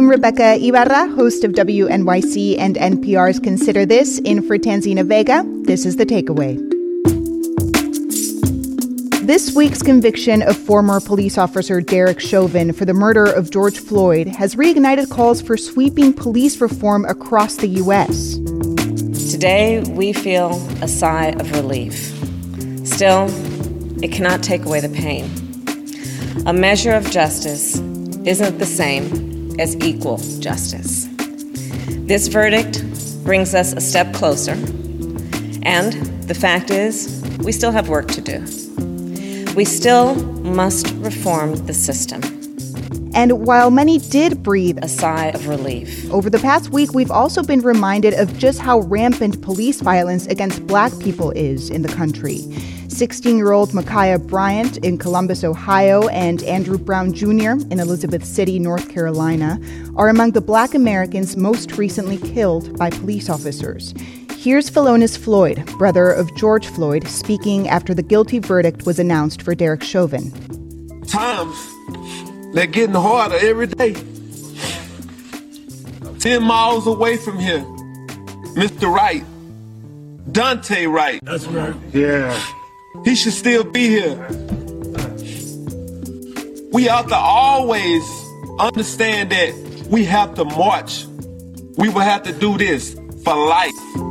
I'm Rebecca Ibarra, host of WNYC and NPR's Consider This, in for Tanzina Vega. This is The Takeaway. This week's conviction of former police officer Derek Chauvin for the murder of George Floyd has reignited calls for sweeping police reform across the U.S. Today, we feel a sigh of relief. Still, it cannot take away the pain. A measure of justice isn't the same as equal justice. This verdict brings us a step closer, and the fact is, we still have work to do. We still must reform the system. And while many did breathe a sigh of relief, over the past week, we've also been reminded of just how rampant police violence against Black people is in the country. 16-year-old Ma'Khia Bryant in Columbus, Ohio, and Andrew Brown Jr. in Elizabeth City, North Carolina, are among the Black Americans most recently killed by police officers. Here's Philonise Floyd, brother of George Floyd, speaking after the guilty verdict was announced for Derek Chauvin. Times, they're getting harder every day. 10 miles away from here, Mr. Wright, Dante Wright. That's right. Yeah. He should still be here. We have to always understand that we have to march. We will have to do this for life.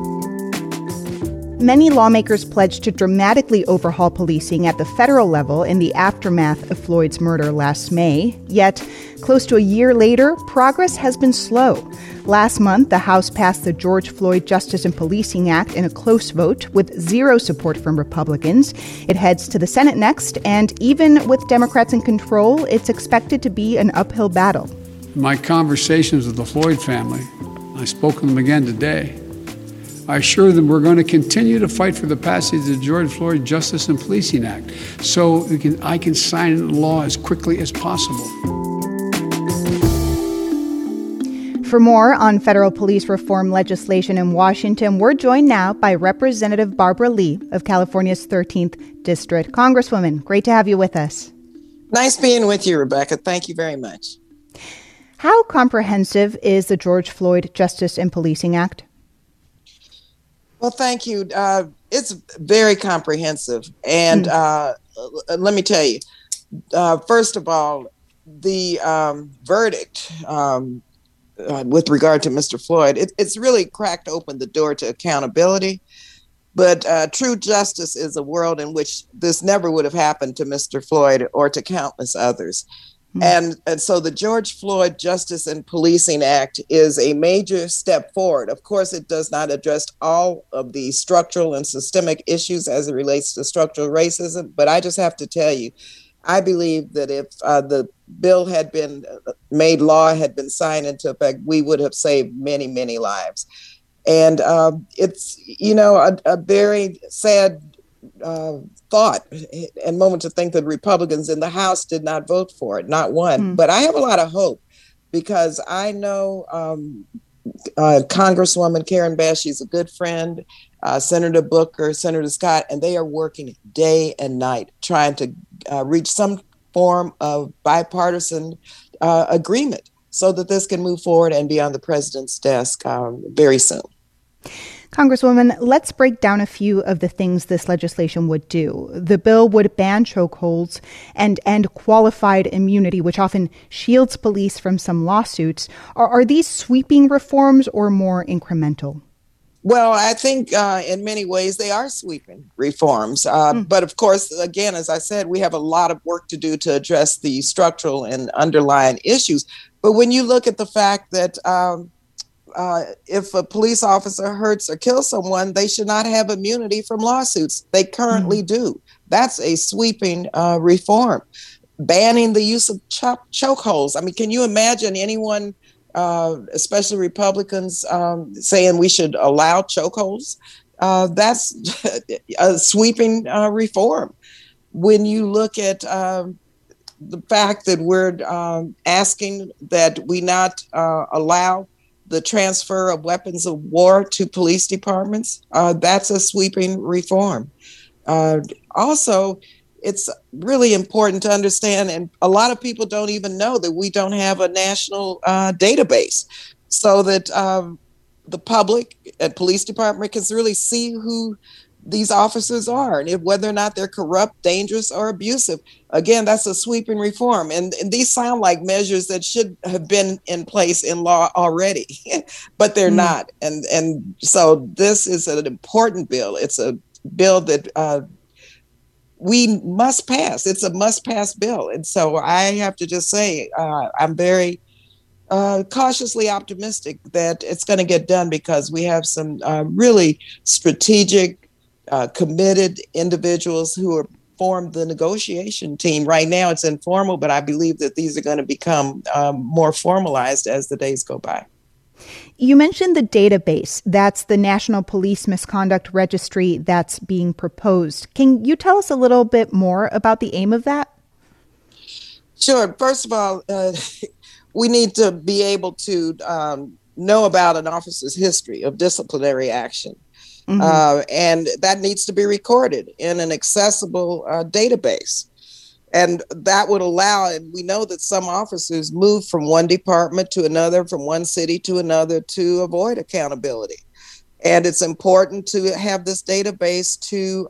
Many lawmakers pledged to dramatically overhaul policing at the federal level in the aftermath of Floyd's murder last May. Yet, close to a year later, progress has been slow. Last month, the House passed the George Floyd Justice and Policing Act in a close vote with zero support from Republicans. It heads to the Senate next, and even with Democrats in control, it's expected to be an uphill battle. My conversations with the Floyd family, I spoke with them again today, I assure them we're going to continue to fight for the passage of the George Floyd Justice and Policing Act so I can sign into law as quickly as possible. For more on federal police reform legislation in Washington, we're joined now by Representative Barbara Lee of California's 13th District. Congresswoman, great to have you with us. Nice being with you, Rebecca. Thank you very much. How comprehensive is the George Floyd Justice and Policing Act? Well, thank you. It's very comprehensive. And let me tell you, first of all, the verdict with regard to Mr. Floyd, it's really cracked open the door to accountability. But true justice is a world in which this never would have happened to Mr. Floyd or to countless others. And so the George Floyd Justice and Policing Act is a major step forward. Of course, it does not address all of the structural and systemic issues as it relates to structural racism. But I just have to tell you, I believe that if the bill had been made law, had been signed into effect, we would have saved many, many lives. And it's, a very sad thought and moment to think that Republicans in the House did not vote for it, not one. But I have a lot of hope because I know Congresswoman Karen Bass, she's a good friend, Senator Booker, Senator Scott, and they are working day and night trying to reach some form of bipartisan agreement so that this can move forward and be on the president's desk very soon. Congresswoman, let's break down a few of the things this legislation would do. The bill would ban chokeholds and end qualified immunity, which often shields police from some lawsuits. Are these sweeping reforms or more incremental? Well, I think in many ways they are sweeping reforms. But of course, again, as I said, we have a lot of work to do to address the structural and underlying issues. But when you look at the fact that if a police officer hurts or kills someone, they should not have immunity from lawsuits. They currently do. That's a sweeping reform. Banning the use of chokeholds. I mean, can you imagine anyone, especially Republicans, saying we should allow chokeholds? That's a sweeping reform. When you look at the fact that we're asking that we not allow the transfer of weapons of war to police departments, that's a sweeping reform. Also, it's really important to understand, and a lot of people don't even know that we don't have a national database, so that the public and police department can really see who these officers are and whether or not they're corrupt, dangerous, or abusive. Again, that's a sweeping reform. And these sound like measures that should have been in place in law already, but they're not. And so this is an important bill. It's a bill that we must pass. It's a must-pass bill. And so I have to just say, I'm very cautiously optimistic that it's going to get done, because we have some really strategic, committed individuals who are formed the negotiation team. Right now it's informal, but I believe that these are going to become more formalized as the days go by. You mentioned the database. That's the National Police Misconduct Registry that's being proposed. Can you tell us a little bit more about the aim of that? Sure. First of all, we need to be able to know about an officer's history of disciplinary action. And that needs to be recorded in an accessible database. And that would allow, and we know that some officers move from one department to another, from one city to another, to avoid accountability. And it's important to have this database to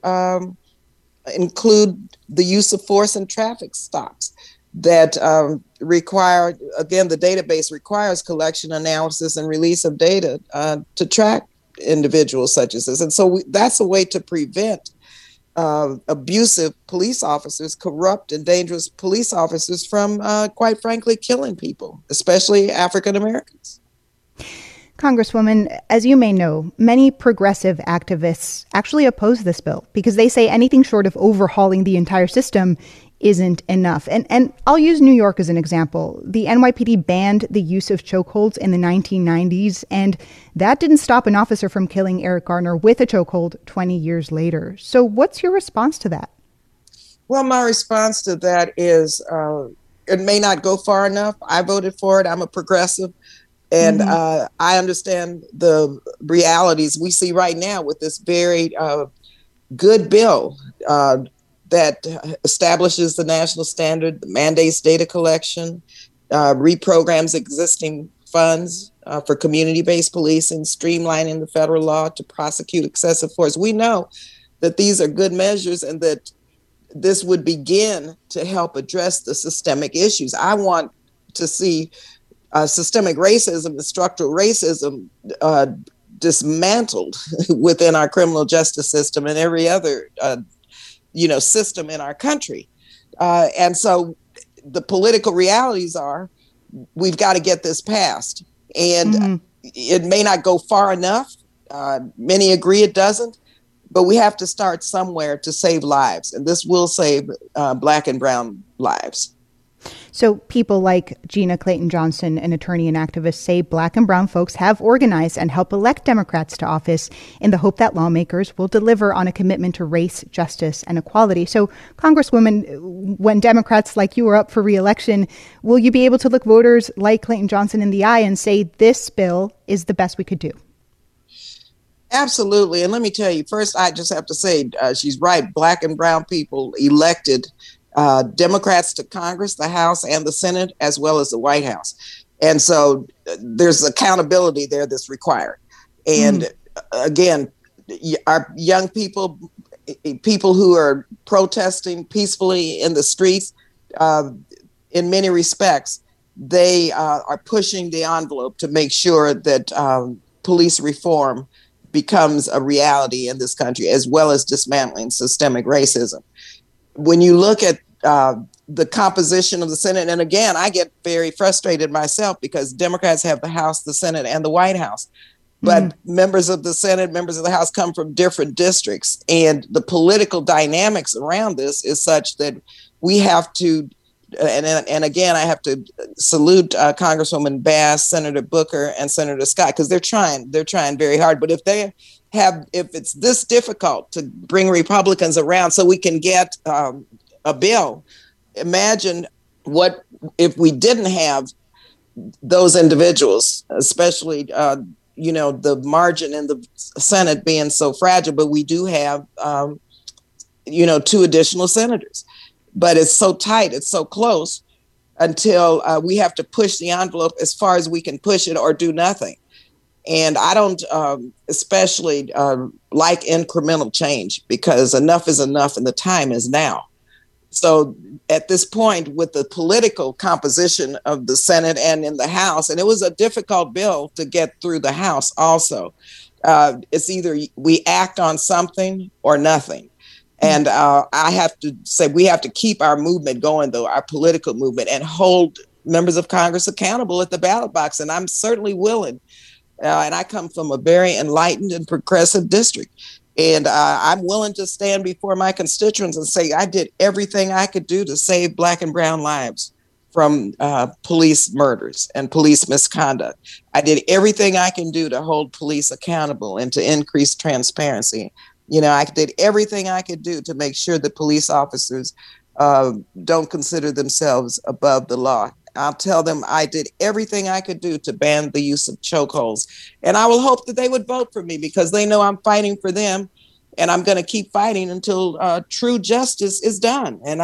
include the use of force and traffic stops that require, again, the database requires collection, analysis, and release of data to track individuals such as this. And so that's a way to prevent abusive police officers, corrupt and dangerous police officers from, quite frankly, killing people, especially African Americans. Congresswoman, as you may know, many progressive activists actually oppose this bill because they say anything short of overhauling the entire system isn't enough. And I'll use New York as an example. The NYPD banned the use of chokeholds in the 1990s, and that didn't stop an officer from killing Eric Garner with a chokehold 20 years later. So what's your response to that? Well, my response to that is it may not go far enough. I voted for it. I'm a progressive. And I understand the realities we see right now with this very good bill that establishes the national standard, mandates data collection, reprograms existing funds for community-based policing, streamlining the federal law to prosecute excessive force. We know that these are good measures and that this would begin to help address the systemic issues. I want to see systemic racism and structural racism dismantled within our criminal justice system and every other system in our country. And so the political realities are we've got to get this passed. And it may not go far enough. Many agree it doesn't. But we have to start somewhere to save lives. And this will save Black and brown lives. So people like Gina Clayton Johnson, an attorney and activist, say Black and brown folks have organized and helped elect Democrats to office in the hope that lawmakers will deliver on a commitment to race, justice, and equality. So, Congresswoman, when Democrats like you are up for re-election, will you be able to look voters like Clayton Johnson in the eye and say this bill is the best we could do? Absolutely. And let me tell you, first, I just have to say she's right. Black and brown people elected Democrats to Congress, the House, and the Senate, as well as the White House. And so there's accountability there that's required. And again, our young people who are protesting peacefully in the streets, in many respects, they are pushing the envelope to make sure that police reform becomes a reality in this country, as well as dismantling systemic racism. When you look at the composition of the Senate, and again, I get very frustrated myself because Democrats have the House, the Senate, and the White House. But members of the Senate, members of the House come from different districts. And the political dynamics around this is such that we have to, and again, I have to salute Congresswoman Bass, Senator Booker, and Senator Scott, because they're trying very hard. But if it's this difficult to bring Republicans around so we can get a bill, imagine what if we didn't have those individuals, especially, the margin in the Senate being so fragile. But we do have 2 additional senators. But it's so tight, it's so close until we have to push the envelope as far as we can push it or do nothing. And I don't especially like incremental change, because enough is enough and the time is now. So at this point, with the political composition of the Senate and in the House, and it was a difficult bill to get through the House also, it's either we act on something or nothing. And I have to say, we have to keep our movement going, though, our political movement, and hold members of Congress accountable at the ballot box. And I'm certainly willing. And I come from a very enlightened and progressive district. And I'm willing to stand before my constituents and say, I did everything I could do to save Black and brown lives from police murders and police misconduct. I did everything I can do to hold police accountable and to increase transparency. I did everything I could do to make sure that police officers don't consider themselves above the law. I'll tell them I did everything I could do to ban the use of chokeholds. And I will hope that they would vote for me, because they know I'm fighting for them. And I'm going to keep fighting until true justice is done. And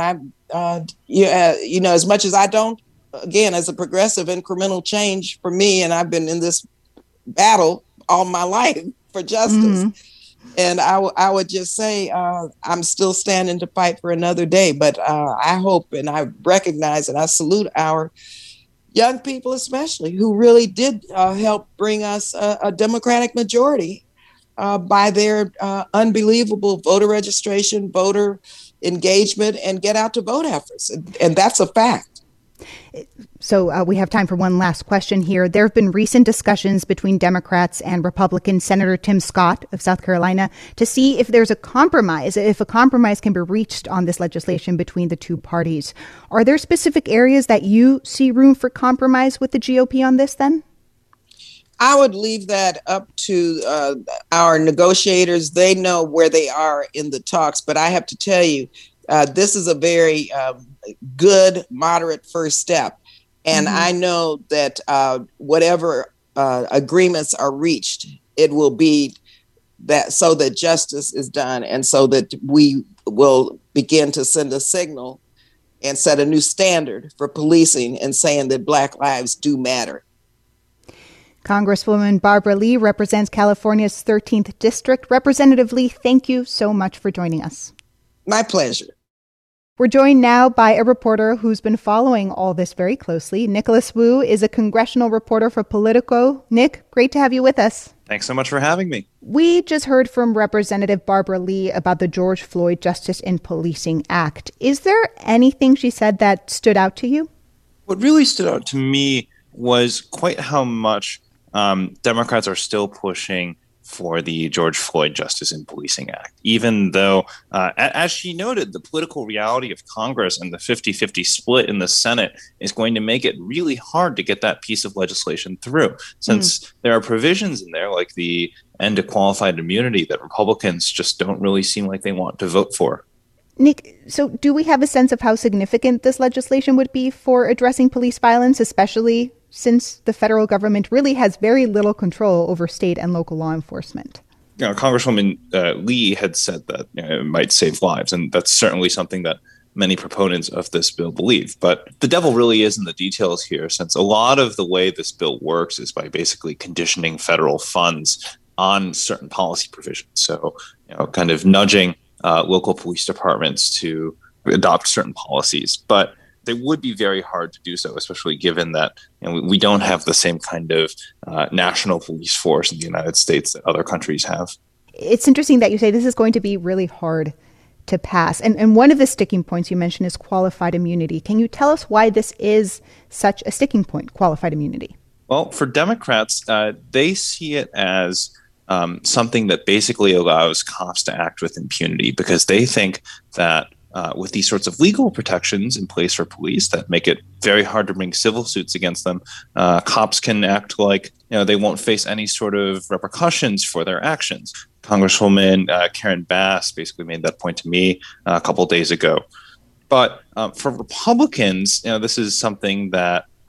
as much as I don't, again, as a progressive, incremental change for me, and I've been in this battle all my life for justice. And I would just say I'm still standing to fight for another day. But I hope, and I recognize, and I salute our young people especially, who really did help bring us a Democratic majority by their unbelievable voter registration, voter engagement, and get out to vote efforts. And that's a fact. So we have time for one last question here. There have been recent discussions between Democrats and Republican Senator Tim Scott of South Carolina to see if there's a compromise, if a compromise can be reached on this legislation between the two parties. Are there specific areas that you see room for compromise with the GOP on this then? I would leave that up to our negotiators. They know where they are in the talks, but I have to tell you, this is a very good, moderate first step. And I know that whatever agreements are reached, it will be that so that justice is done, and so that we will begin to send a signal and set a new standard for policing and saying that Black lives do matter. Congresswoman Barbara Lee represents California's 13th District. Representative Lee, thank you so much for joining us. My pleasure. We're joined now by a reporter who's been following all this very closely. Nicholas Wu is a congressional reporter for Politico. Nick, great to have you with us. Thanks so much for having me. We just heard from Representative Barbara Lee about the George Floyd Justice in Policing Act. Is there anything she said that stood out to you? What really stood out to me was quite how much Democrats are still pushing for the George Floyd Justice in Policing Act, even though, as she noted, the political reality of Congress and the 50-50 split in the Senate is going to make it really hard to get that piece of legislation through, since there are provisions in there like the end to qualified immunity that Republicans just don't really seem like they want to vote for. Nick, so do we have a sense of how significant this legislation would be for addressing police violence, especially since the federal government really has very little control over state and local law enforcement? Congresswoman Lee had said that it might save lives, and that's certainly something that many proponents of this bill believe. But the devil really is in the details here, since a lot of the way this bill works is by basically conditioning federal funds on certain policy provisions. So, kind of nudging local police departments to adopt certain policies. But they would be very hard to do so, especially given that we don't have the same kind of national police force in the United States that other countries have. It's interesting that you say this is going to be really hard to pass. And one of the sticking points you mentioned is qualified immunity. Can you tell us why this is such a sticking point, qualified immunity? Well, for Democrats, they see it as something that basically allows cops to act with impunity, because they think that with these sorts of legal protections in place for police that make it very hard to bring civil suits against them, cops can act like they won't face any sort of repercussions for their actions. Congresswoman Karen Bass basically made that point to me a couple days ago. But for Republicans, this is something that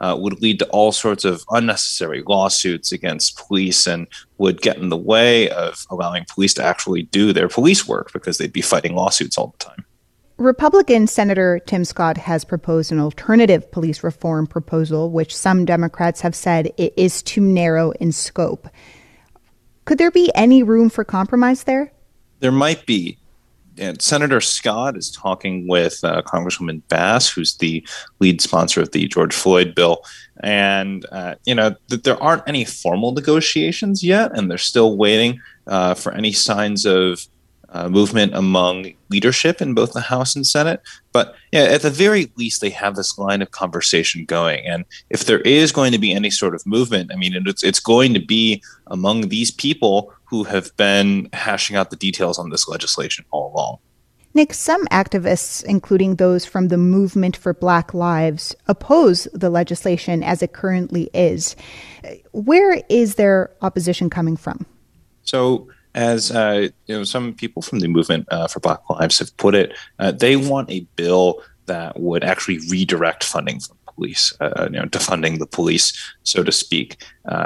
would lead to all sorts of unnecessary lawsuits against police and would get in the way of allowing police to actually do their police work because they'd be fighting lawsuits all the time. Republican Senator Tim Scott has proposed an alternative police reform proposal, which some Democrats have said it is too narrow in scope. Could there be any room for compromise there? There might be. And Senator Scott is talking with Congresswoman Bass, who's the lead sponsor of the George Floyd bill. And, there aren't any formal negotiations yet, and they're still waiting for any signs of movement among leadership in both the House and Senate. But at the very least, they have this line of conversation going. And if there is going to be any sort of movement, it's going to be among these people who have been hashing out the details on this legislation all along. Nick, some activists, including those from the Movement for Black Lives, oppose the legislation as it currently is. Where is their opposition coming from? So, as some people from the Movement for Black Lives have put it, they want a bill that would actually redirect funding from police, defunding the police, so to speak.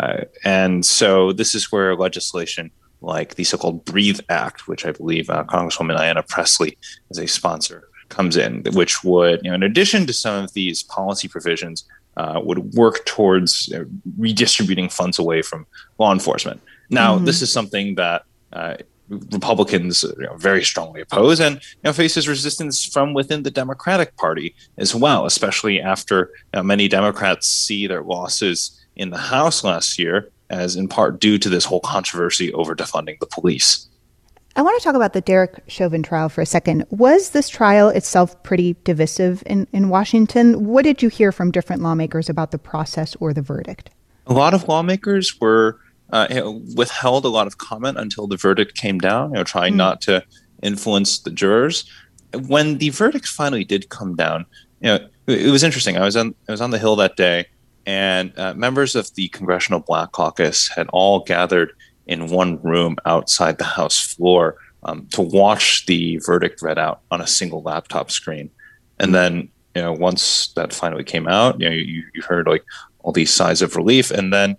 And so this is where legislation like the so-called BREATHE Act, which I believe Congresswoman Ayanna Pressley is a sponsor, comes in, which would, in addition to some of these policy provisions, would work towards redistributing funds away from law enforcement. Now, this is something that Republicans very strongly oppose and faces resistance from within the Democratic Party as well, especially after many Democrats see their losses in the House last year as in part due to this whole controversy over defunding the police. I want to talk about the Derek Chauvin trial for a second. Was this trial itself pretty divisive in Washington? What did you hear from different lawmakers about the process or the verdict? A lot of lawmakers were withheld a lot of comment until the verdict came down, trying not to influence the jurors. When the verdict finally did come down, it was interesting. I was on the Hill that day, and members of the Congressional Black Caucus had all gathered in one room outside the House floor to watch the verdict read out on a single laptop screen. And then, once that finally came out, you heard like all these sighs of relief, and then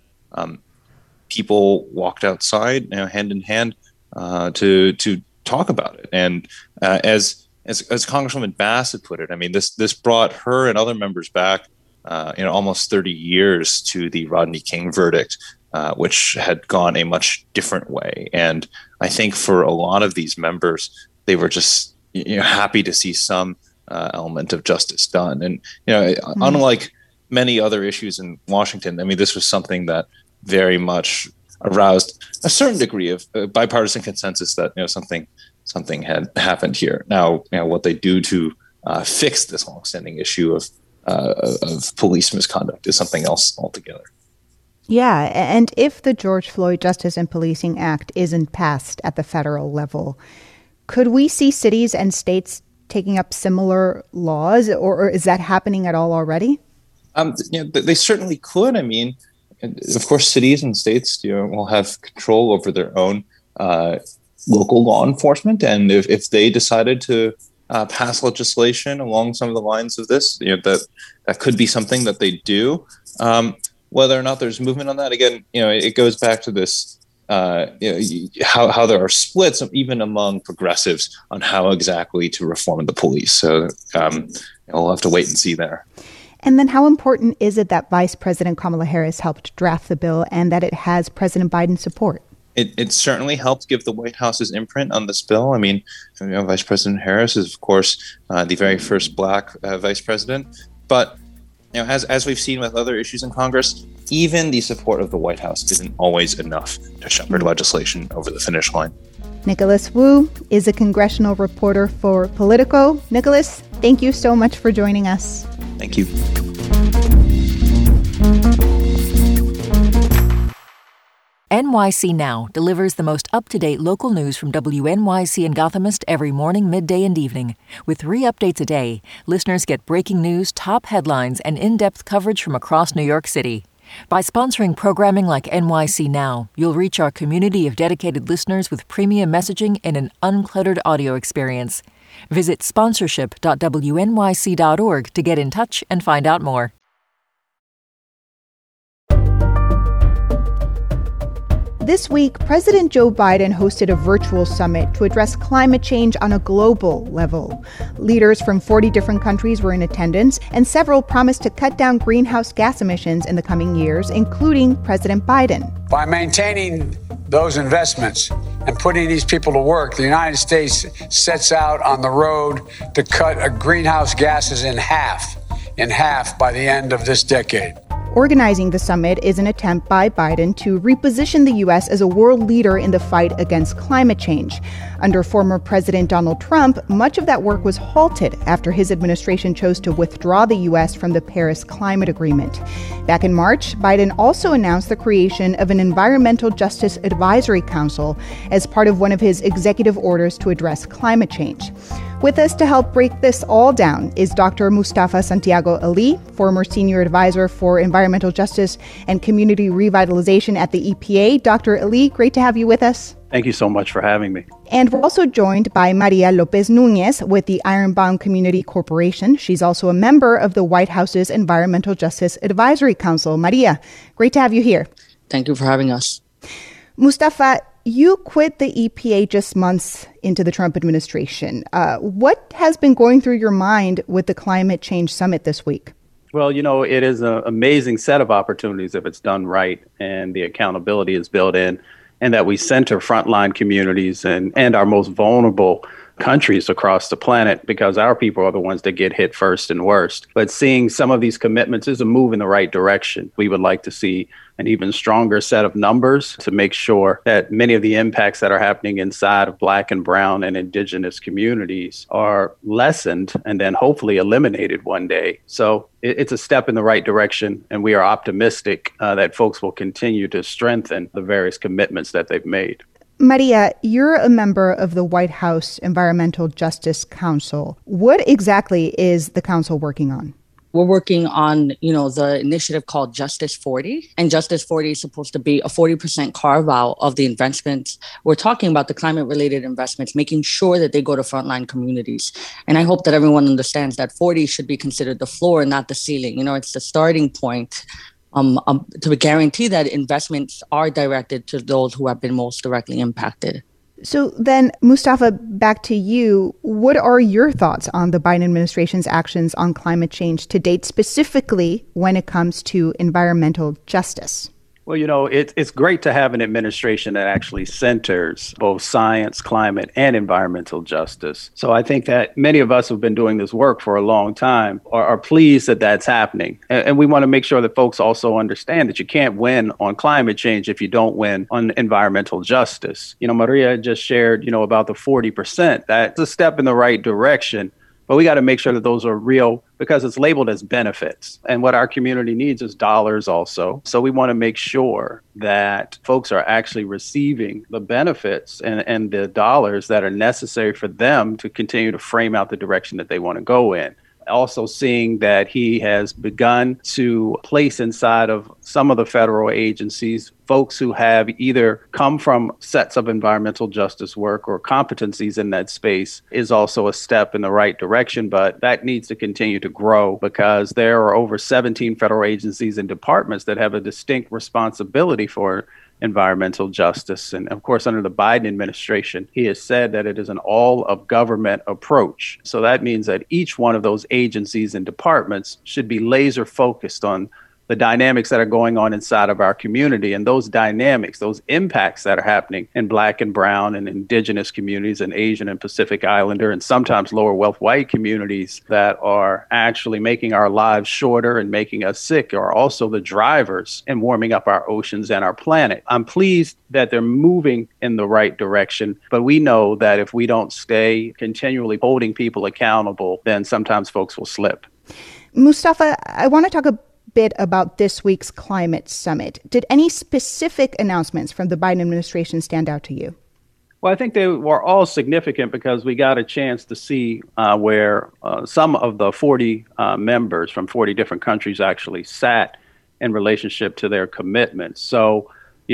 people walked outside, hand in hand, to talk about it. And as Congresswoman Bass had put it, this brought her and other members back, almost 30 years to the Rodney King verdict, which had gone a much different way. And I think for a lot of these members, they were just happy to see some element of justice done. And unlike many other issues in Washington, this was something that very much aroused a certain degree of bipartisan consensus that something had happened here. Now, what they do to fix this longstanding issue of police misconduct is something else altogether. Yeah, and if the George Floyd Justice and Policing Act isn't passed at the federal level, could we see cities and states taking up similar laws, or is that happening at all already? They certainly could. Of course, cities and states will have control over their own local law enforcement, and if they decided to pass legislation along some of the lines of this, that could be something that they do. Whether or not there's movement on that, again, it goes back to this, how there are splits even among progressives on how exactly to reform the police. So we'll have to wait and see there. And then how important is it that Vice President Kamala Harris helped draft the bill and that it has President Biden's support? It certainly helped give the White House's imprint on this bill. Vice President Harris is, of course, the very first Black vice president. But as we've seen with other issues in Congress, even the support of the White House isn't always enough to shepherd legislation over the finish line. Nicholas Wu is a congressional reporter for Politico. Nicholas, thank you so much for joining us. Thank you. NYC Now delivers the most up-to-date local news from WNYC and Gothamist every morning, midday, and evening. With 3 updates a day, listeners get breaking news, top headlines, and in-depth coverage from across New York City. By sponsoring programming like NYC Now, you'll reach our community of dedicated listeners with premium messaging and an uncluttered audio experience. Visit sponsorship.wnyc.org to get in touch and find out more. This week, President Joe Biden hosted a virtual summit to address climate change on a global level. Leaders from 40 different countries were in attendance, and several promised to cut down greenhouse gas emissions in the coming years, including President Biden. By maintaining those investments and putting these people to work, the United States sets out on the road to cut greenhouse gases in half by the end of this decade. Organizing the summit is an attempt by Biden to reposition the U.S. as a world leader in the fight against climate change. Under former President Donald Trump, much of that work was halted after his administration chose to withdraw the U.S. from the Paris Climate Agreement. Back in March, Biden also announced the creation of an Environmental Justice Advisory Council as part of one of his executive orders to address climate change. With us to help break this all down is Dr. Mustafa Santiago Ali, former senior advisor for environmental justice and community revitalization at the EPA. Dr. Ali, great to have you with us. Thank you so much for having me. And we're also joined by Maria Lopez Nunez with the Ironbound Community Corporation. She's also a member of the White House's Environmental Justice Advisory Council. Maria, great to have you here. Thank you for having us. Mustafa, you quit the EPA just months into the Trump administration. What has been going through your mind with the Climate Change Summit this week? Well, it is an amazing set of opportunities if it's done right and the accountability is built in, and that we center frontline communities and our most vulnerable countries across the planet, because our people are the ones that get hit first and worst. But seeing some of these commitments is a move in the right direction. We would like to see an even stronger set of numbers to make sure that many of the impacts that are happening inside of Black and Brown and Indigenous communities are lessened and then hopefully eliminated one day. So it's a step in the right direction, and we are optimistic that folks will continue to strengthen the various commitments that they've made. Maria, you're a member of the White House Environmental Justice Council. What exactly is the council working on? We're working on, the initiative called Justice 40. And Justice 40 is supposed to be a 40% carve out of the investments. We're talking about the climate-related investments, making sure that they go to frontline communities. And I hope that everyone understands that 40 should be considered the floor, not the ceiling. It's the starting point to guarantee that investments are directed to those who have been most directly impacted. So then, Mustafa, back to you. What are your thoughts on the Biden administration's actions on climate change to date, specifically when it comes to environmental justice? Well, it's great to have an administration that actually centers both science, climate, and environmental justice. So I think that many of us who've been doing this work for a long time are pleased that that's happening. And we want to make sure that folks also understand that you can't win on climate change if you don't win on environmental justice. Maria just shared, about the 40%. That's a step in the right direction. But we got to make sure that those are real, because it's labeled as benefits. And what our community needs is dollars also. So we want to make sure that folks are actually receiving the benefits and the dollars that are necessary for them to continue to frame out the direction that they want to go in. Also seeing that he has begun to place inside of some of the federal agencies folks who have either come from sets of environmental justice work or competencies in that space is also a step in the right direction. But that needs to continue to grow, because there are over 17 federal agencies and departments that have a distinct responsibility for environmental justice. And of course, under the Biden administration, he has said that it is an all of government approach. So that means that each one of those agencies and departments should be laser focused on the dynamics that are going on inside of our community, and those dynamics, those impacts that are happening in Black and Brown and Indigenous communities and Asian and Pacific Islander and sometimes lower wealth white communities that are actually making our lives shorter and making us sick are also the drivers in warming up our oceans and our planet. I'm pleased that they're moving in the right direction, but we know that if we don't stay continually holding people accountable, then sometimes folks will slip. Mustafa, I want to talk a bit about this week's climate summit. Did any specific announcements from the Biden administration stand out to you? Well, I think they were all significant because we got a chance to see where some of the 40 members from 40 different countries actually sat in relationship to their commitments. So,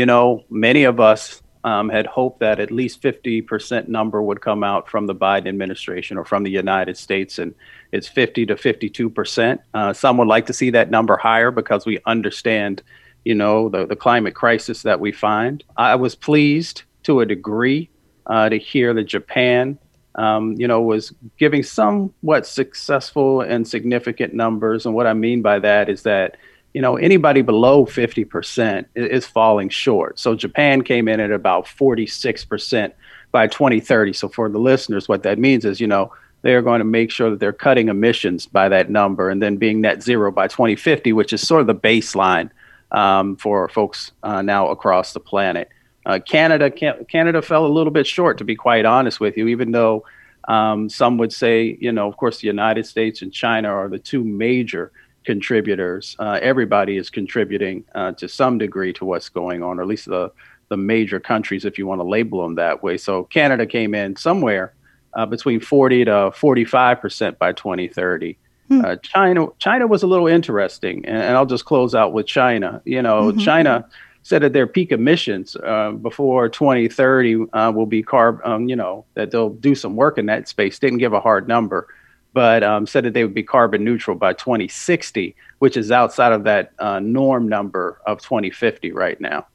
many of us had hoped that at least 50% number would come out from the Biden administration or from the United States, and it's 50 to 52%. Some would like to see that number higher because we understand the climate crisis that we find. I was pleased to a degree to hear that Japan, was giving somewhat successful and significant numbers. And what I mean by that is that, anybody below 50% is falling short. So Japan came in at about 46% by 2030. So for the listeners, what that means is, they're going to make sure that they're cutting emissions by that number and then being net zero by 2050, which is sort of the baseline for folks now across the planet. Canada fell a little bit short, to be quite honest with you, even though some would say, of course, the United States and China are the two major contributors. Everybody is contributing to some degree to what's going on, or at least the major countries, if you want to label them that way. So Canada came in somewhere between 40 to 45% by 2030. China was a little interesting, and I'll just close out with China. China said that their peak emissions before 2030 will be that they'll do some work in that space. Didn't give a hard number, but said that they would be carbon neutral by 2060, which is outside of that norm number of 2050 right now.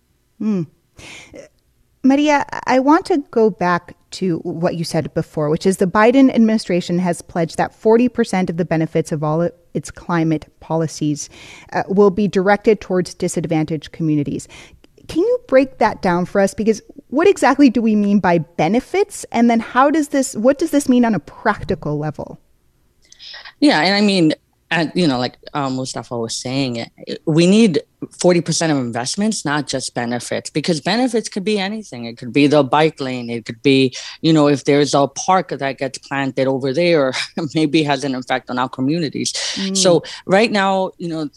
Maria, I want to go back to what you said before, which is the Biden administration has pledged that 40% of the benefits of all its climate policies will be directed towards disadvantaged communities. Can you break that down for us? Because what exactly do we mean by benefits? And then what does this mean on a practical level? Yeah, and I mean, like Mustafa was saying, we need 40% of investments, not just benefits, because benefits could be anything. It could be the bike lane. It could be, if there's a park that gets planted over there, maybe has an effect on our communities. So right now,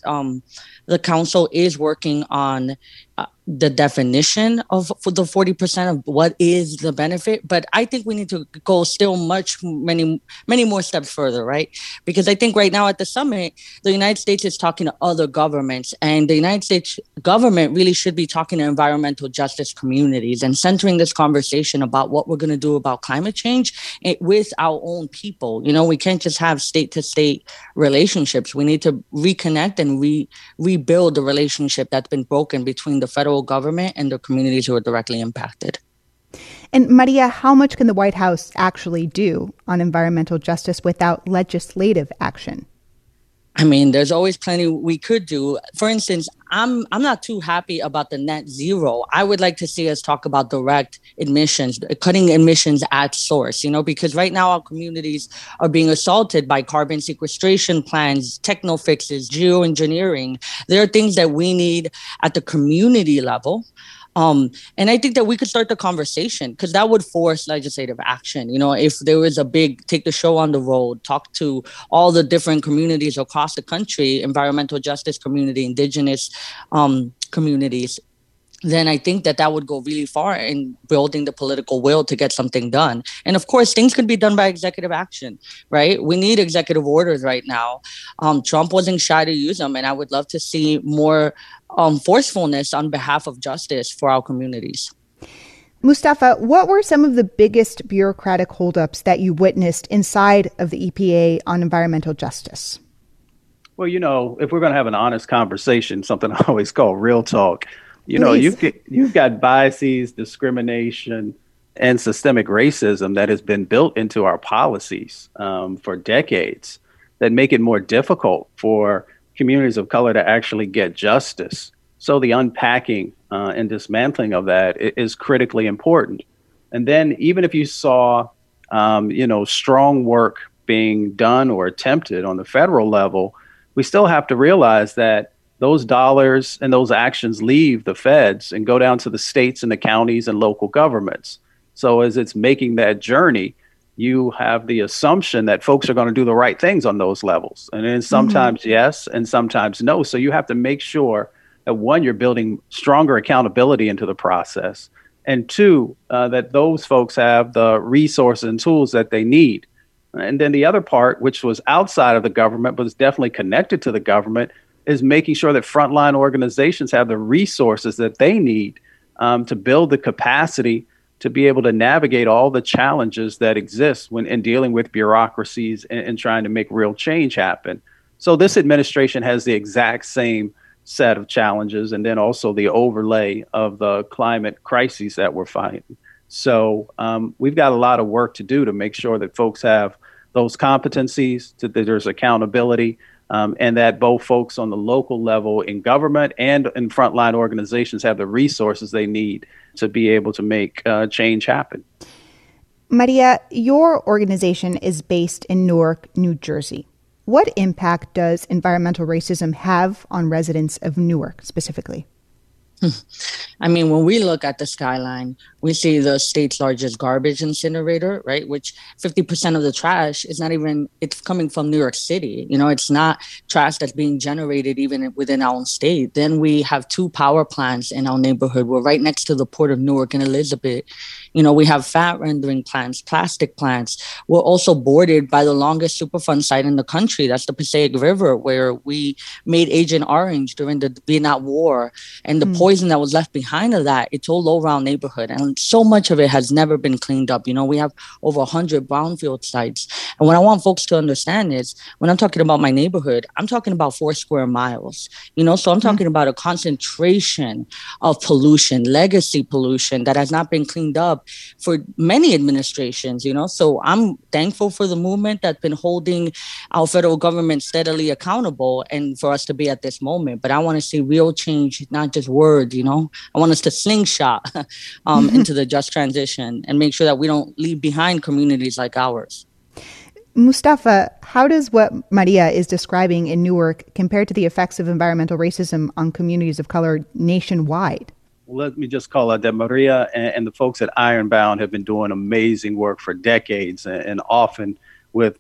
the council is working on the definition for the 40% of what is the benefit. But I think we need to go still many more steps further, right? Because I think right now at the summit, the United States is talking to other governments, and the United States government really should be talking to environmental justice communities and centering this conversation about what we're going to do about climate change with our own people. We can't just have state-to-state relationships. We need to reconnect and rebuild the relationship that's been broken between the federal government and the communities who are directly impacted. And Maria, how much can the White House actually do on environmental justice without legislative action? I mean, there's always plenty we could do. For instance, I'm not too happy about the net zero. I would like to see us talk about direct emissions, cutting emissions at source, because right now our communities are being assaulted by carbon sequestration plans, techno fixes, geoengineering. There are things that we need at the community level. And I think that we could start the conversation, because that would force legislative action. If there was a big take the show on the road, talk to all the different communities across the country, environmental justice community, indigenous communities, then I think that would go really far in building the political will to get something done. And of course, things could be done by executive action, right? We need executive orders right now. Trump wasn't shy to use them, and I would love to see more forcefulness on behalf of justice for our communities. Mustafa, what were some of the biggest bureaucratic holdups that you witnessed inside of the EPA on environmental justice? Well, if we're going to have an honest conversation, something I always call real talk, you've got biases, discrimination, and systemic racism that has been built into our policies for decades that make it more difficult for communities of color to actually get justice. So the unpacking and dismantling of that is critically important. And then even if you saw, strong work being done or attempted on the federal level, we still have to realize that those dollars and those actions leave the feds and go down to the states and the counties and local governments. So as it's making that journey, you have the assumption that folks are going to do the right things on those levels. And then sometimes yes, and sometimes no. So you have to make sure that, one, you're building stronger accountability into the process, and two, that those folks have the resources and tools that they need. And then the other part, which was outside of the government, but is definitely connected to the government, is making sure that frontline organizations have the resources that they need to build the capacity to be able to navigate all the challenges that exist when in dealing with bureaucracies and trying to make real change happen. So this administration has the exact same set of challenges, and then also the overlay of the climate crises that we're fighting. So we've got a lot of work to do to make sure that folks have those competencies, that there's accountability, and that both folks on the local level in government and in frontline organizations have the resources they need to be able to make change happen. Maria, your organization is based in Newark, New Jersey. What impact does environmental racism have on residents of Newark specifically? I mean, when we look at the skyline, we see the state's largest garbage incinerator, right? Which 50% of the trash is not even, it's coming from New York City. You know, it's not trash that's being generated even within our own state. Then we have 2 power plants in our neighborhood. We're right next to the Port of Newark and Elizabeth. You know, we have fat rendering plants, plastic plants. We're also bordered by the longest Superfund site in the country. That's the Passaic River, where we made Agent Orange during the Vietnam War. And the poison that was left behind of that, it's all over our neighborhood. And so much of it has never been cleaned up. You know, we have over 100 brownfield sites. And what I want folks to understand is when I'm talking about my neighborhood, I'm talking about 4 square miles. You know, so I'm talking about a concentration of pollution, legacy pollution that has not been cleaned up for many administrations, you know. So I'm thankful for the movement that's been holding our federal government steadily accountable and for us to be at this moment. But I want to see real change, not just words, you know. I want us to slingshot into the just transition and make sure that we don't leave behind communities like ours. Mustafa, how does what Maria is describing in Newark compare to the effects of environmental racism on communities of color nationwide? Let me just call out that Maria and the folks at Ironbound have been doing amazing work for decades, and often with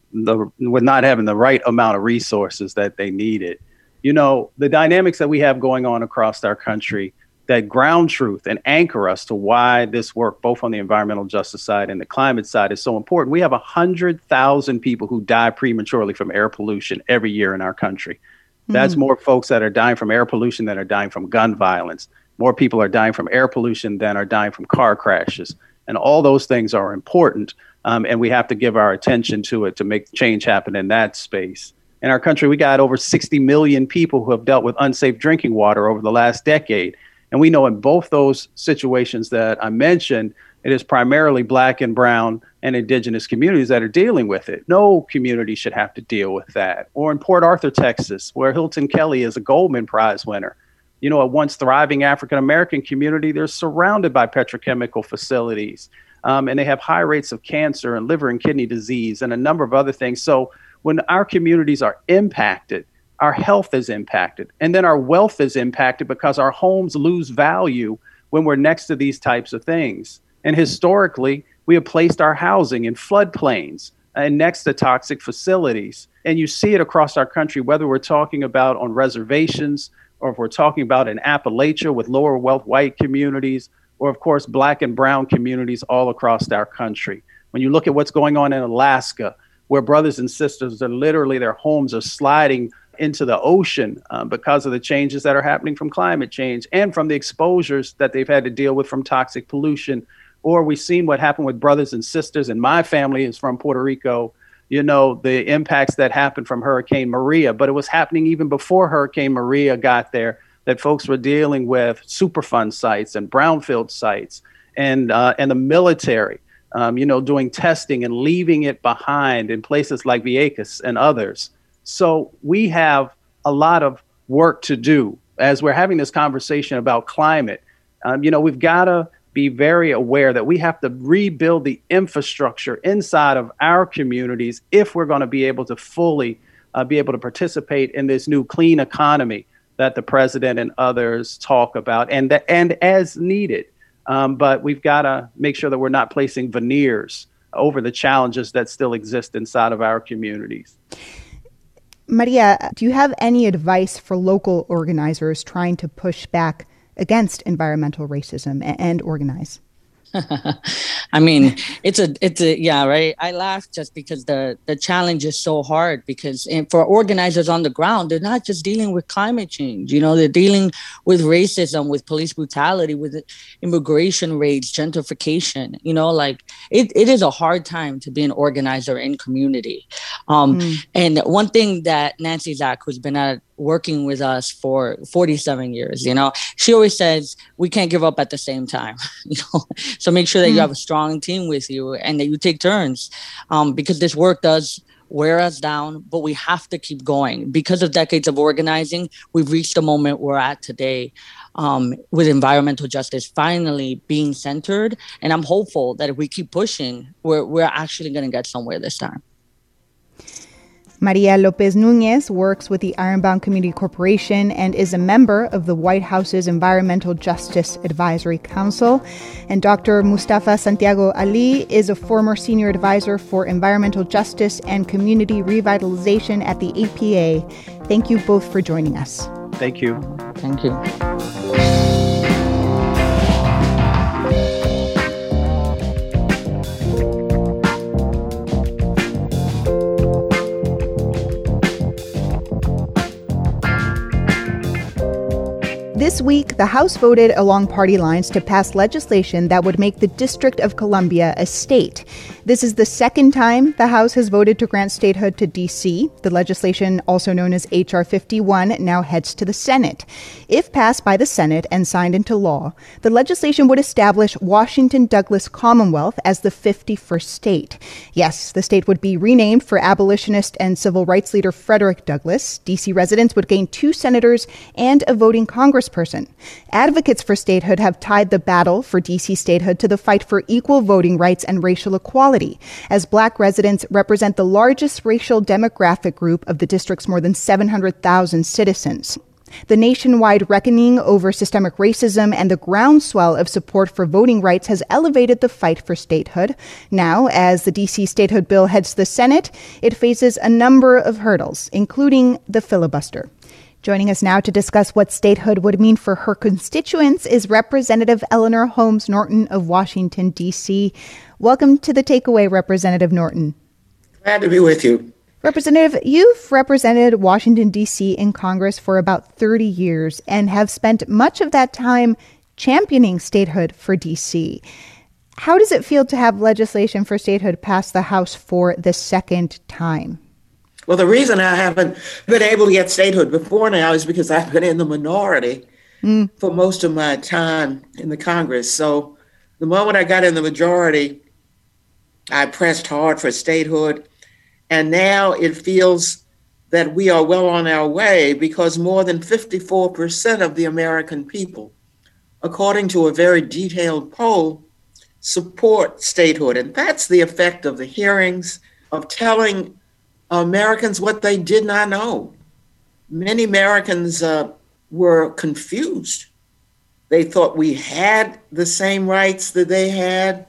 not having the right amount of resources that they needed. You know, the dynamics that we have going on across our country that ground truth and anchor us to why this work, both on the environmental justice side and the climate side, is so important. We have 100,000 people who die prematurely from air pollution every year in our country. That's more folks that are dying from air pollution than are dying from gun violence. More people are dying from air pollution than are dying from car crashes. And all those things are important. And we have to give our attention to it to make change happen in that space. In our country, we got over 60 million people who have dealt with unsafe drinking water over the last decade. And we know in both those situations that I mentioned, it is primarily Black and brown and indigenous communities that are dealing with it. No community should have to deal with that. Or in Port Arthur, Texas, where Hilton Kelly is a Goldman Prize winner. You know, a once thriving African-American community, they're surrounded by petrochemical facilities, and they have high rates of cancer and liver and kidney disease and a number of other things. So when our communities are impacted, our health is impacted, and then our wealth is impacted because our homes lose value when we're next to these types of things. And historically, we have placed our housing in floodplains and next to toxic facilities. And you see it across our country, whether we're talking about on reservations, or if we're talking about in Appalachia with lower wealth white communities, or of course, Black and brown communities all across our country. When you look at what's going on in Alaska, where brothers and sisters are literally, their homes are sliding into the ocean because of the changes that are happening from climate change and from the exposures that they've had to deal with from toxic pollution. Or we've seen what happened with brothers and sisters, and my family is from Puerto Rico, you know, the impacts that happened from Hurricane Maria, but it was happening even before Hurricane Maria got there, that folks were dealing with Superfund sites and brownfield sites and the military, you know, doing testing and leaving it behind in places like Vieques and others. So we have a lot of work to do as we're having this conversation about climate. You know, we've got to be very aware that we have to rebuild the infrastructure inside of our communities if we're going to be able to fully be able to participate in this new clean economy that the president and others talk about, and as needed. But we've got to make sure that we're not placing veneers over the challenges that still exist inside of our communities. Maria, do you have any advice for local organizers trying to push back against environmental racism and organize? I mean, it's a yeah, right. I laugh just because the challenge is so hard, because for organizers on the ground, they're not just dealing with climate change. You know, they're dealing with racism, with police brutality, with immigration raids, gentrification. You know, like it is a hard time to be an organizer in community. And one thing that Nancy Zach, who's been at working with us for 47 years. She always says we can't give up at the same time. So make sure that you have a strong team with you and that you take turns, because this work does wear us down, but we have to keep going. Because of decades of organizing, we've reached the moment we're at today, with environmental justice finally being centered. And I'm hopeful that if we keep pushing, we're actually going to get somewhere this time. Maria Lopez Nunez works with the Ironbound Community Corporation and is a member of the White House's Environmental Justice Advisory Council. And Dr. Mustafa Santiago Ali is a former senior advisor for environmental justice and community revitalization at the APA. Thank you both for joining us. Thank you. Thank you. This week, the House voted along party lines to pass legislation that would make the District of Columbia a state. This is the second time the House has voted to grant statehood to D.C. The legislation, also known as H.R. 51, now heads to the Senate. If passed by the Senate and signed into law, the legislation would establish Washington Douglas Commonwealth as the 51st state. Yes, the state would be renamed for abolitionist and civil rights leader Frederick Douglass. D.C. residents would gain 2 senators and a voting congressperson. Advocates for statehood have tied the battle for D.C. statehood to the fight for equal voting rights and racial equality, as Black residents represent the largest racial demographic group of the district's more than 700,000 citizens. The nationwide reckoning over systemic racism and the groundswell of support for voting rights has elevated the fight for statehood. Now, as the D.C. statehood bill heads to the Senate, it faces a number of hurdles, including the filibuster. Joining us now to discuss what statehood would mean for her constituents is Representative Eleanor Holmes Norton of Washington, D.C. Welcome to the Takeaway, Representative Norton. Glad to be with you. Representative, you've represented Washington, D.C. in Congress for about 30 years and have spent much of that time championing statehood for D.C. How does it feel to have legislation for statehood pass the House for the second time? Well, the reason I haven't been able to get statehood before now is because I've been in the minority for most of my time in the Congress. So the moment I got in the majority, I pressed hard for statehood. And now it feels that we are well on our way because more than 54% of the American people, according to a very detailed poll, support statehood. And that's the effect of the hearings, of telling Americans what they did not know. Many Americans were confused. They thought we had the same rights that they had.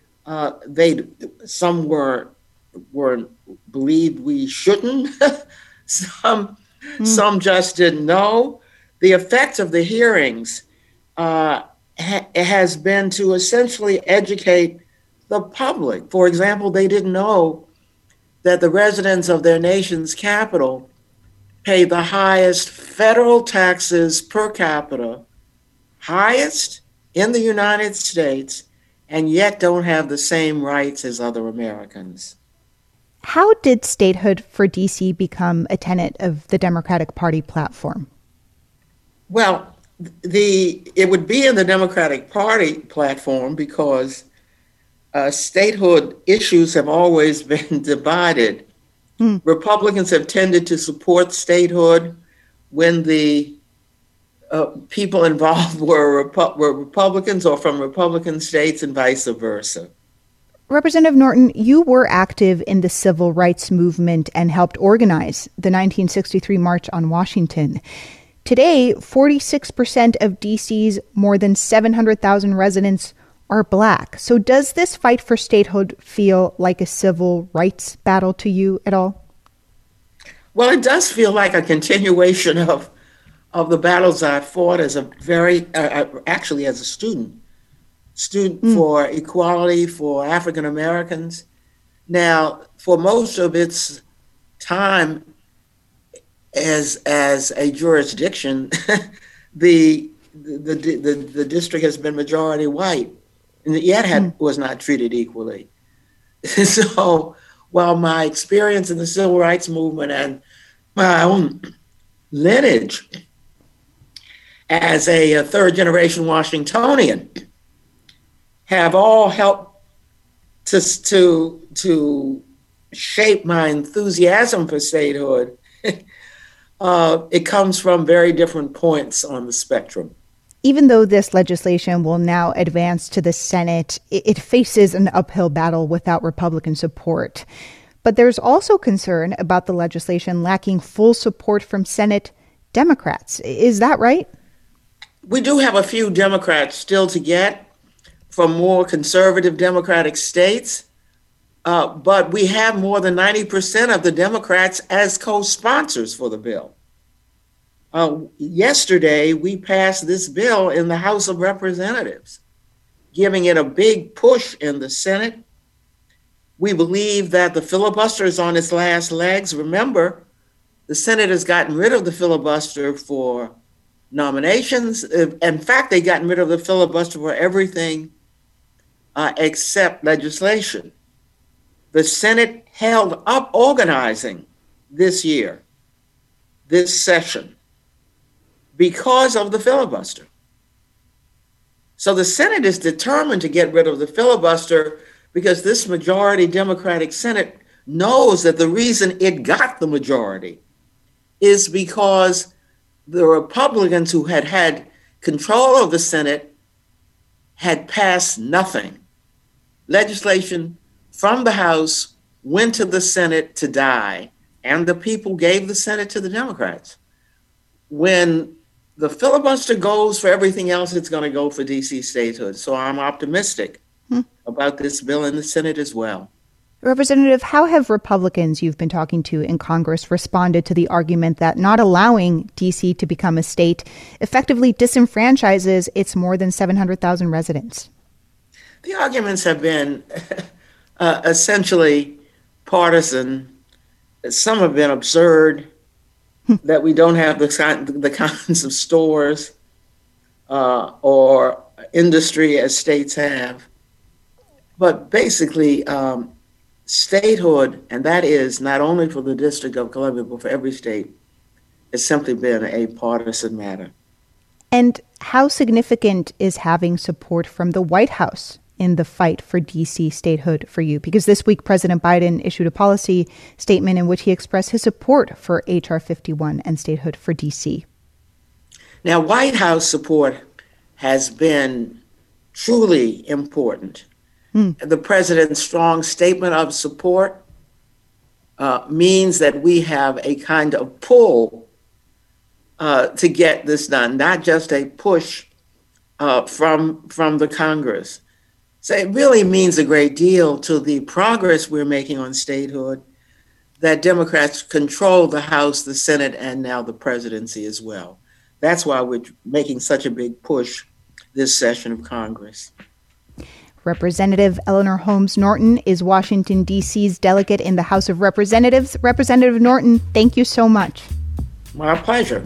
Some were believed we shouldn't. Some just didn't know. The effect of the hearings has been to essentially educate the public. For example, they didn't know that the residents of their nation's capital pay the highest federal taxes per capita, highest in the United States, and yet don't have the same rights as other Americans. How did statehood for D.C. become a tenet of the Democratic Party platform? Well, it would be in the Democratic Party platform because statehood issues have always been divided. Republicans have tended to support statehood when the people involved were Republicans or from Republican states and vice versa. Representative Norton, you were active in the civil rights movement and helped organize the 1963 March on Washington. Today, 46% of D.C.'s more than 700,000 residents are Black. So does this fight for statehood feel like a civil rights battle to you at all? Well, it does feel like a continuation of the battles I fought as actually as a student for equality for African Americans. Now, for most of its time as a jurisdiction, the district has been majority white, and yet was not treated equally. So while my experience in the civil rights movement and my own lineage as a third-generation Washingtonian have all helped to shape my enthusiasm for statehood. It comes from very different points on the spectrum. Even though this legislation will now advance to the Senate, it faces an uphill battle without Republican support. But there's also concern about the legislation lacking full support from Senate Democrats. Is that right? We do have a few Democrats still to get from more conservative Democratic states, but we have more than 90% of the Democrats as co-sponsors for the bill. Yesterday, we passed this bill in the House of Representatives, giving it a big push in the Senate. We believe that the filibuster is on its last legs. Remember, the Senate has gotten rid of the filibuster for nominations. In fact, they've gotten rid of the filibuster for everything except legislation. The Senate held up organizing this year, this session, because of the filibuster. So the Senate is determined to get rid of the filibuster because this majority Democratic Senate knows that the reason it got the majority is because the Republicans who had control of the Senate had passed nothing. Legislation from the House went to the Senate to die, and the people gave the Senate to the Democrats. When the filibuster goes for everything else, it's going to go for D.C. statehood. So I'm optimistic about this bill in the Senate as well. Representative, how have Republicans you've been talking to in Congress responded to the argument that not allowing D.C. to become a state effectively disenfranchises its more than 700,000 residents? The arguments have been essentially partisan. Some have been absurd, that we don't have the kinds of stores or industry as states have. But basically, statehood, and that is not only for the District of Columbia, but for every state, has simply been a partisan matter. And how significant is having support from the White House in the fight for D.C. statehood for you? Because this week, President Biden issued a policy statement in which he expressed his support for H.R. 51 and statehood for D.C. Now, White House support has been truly important. The president's strong statement of support means that we have a kind of pull to get this done, not just a push from the Congress. So it really means a great deal to the progress we're making on statehood that Democrats control the House, the Senate, and now the presidency as well. That's why we're making such a big push this session of Congress. Representative Eleanor Holmes Norton is Washington, D.C.'s delegate in the House of Representatives. Representative Norton, thank you so much. My pleasure.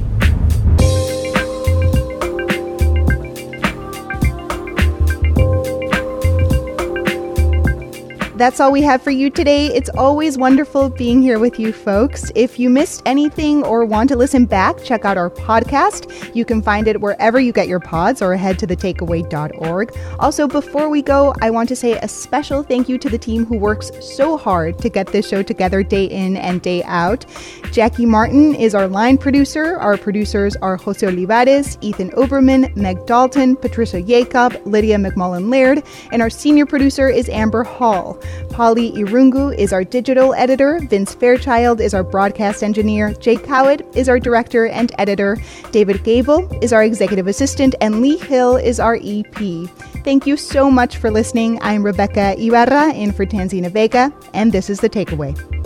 That's all we have for you today. It's always wonderful being here with you folks. If you missed anything or want to listen back, check out our podcast. You can find it wherever you get your pods or head to thetakeaway.org. Also, before we go, I want to say a special thank you to the team who works so hard to get this show together day in and day out. Jackie Martin is our line producer. Our producers are Jose Olivares, Ethan Oberman, Meg Dalton, Patricia Jacob, Lydia McMullen-Laird, and our senior producer is Amber Hall. Polly Irungu is our digital editor. Vince Fairchild is our broadcast engineer. Jake Cowett is our director and editor. David Gable is our executive assistant. And Lee Hill is our EP. Thank you so much for listening. I'm Rebecca Ibarra in for Tanzina Vega, and this is The Takeaway.